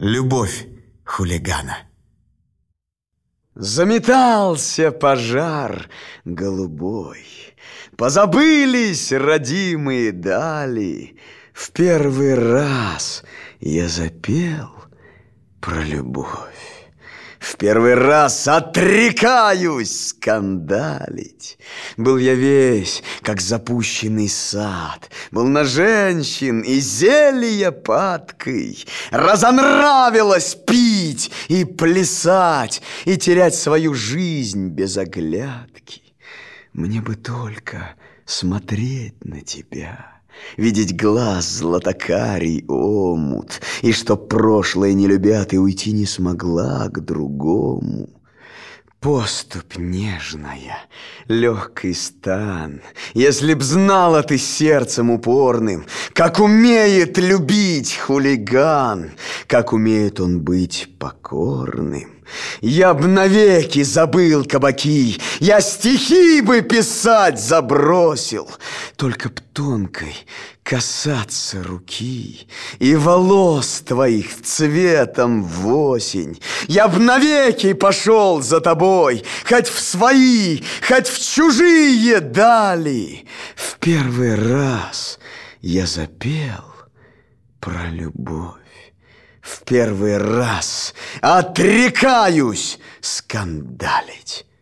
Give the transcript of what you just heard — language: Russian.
Любовь хулигана. Заметался пожар голубой, позабылись родимые дали. В первый раз я запел про любовь. В первый раз отрекаюсь скандалить. Был я весь, как запущенный сад, был на женщин и зелья падкой. Разонравилось пить и плясать, и терять свою жизнь без оглядки. Мне бы только смотреть на тебя, видеть глаз златокарий омут, и чтоб прошлое не любя, ты уйти не смогла к другому. Поступь нежная, легкий стан, если б знала ты сердцем упорным, как умеет любить хулиган, как умеет он быть покорным. Я б навеки забыл кабаки, я стихи бы писать забросил, только б тонкой касаться руки и волос твоих цветом в осень. Я б навеки пошел за тобой, хоть в свои, хоть в чужие дали. В первый раз я запел про любовь. В первый раз отрекаюсь скандалить.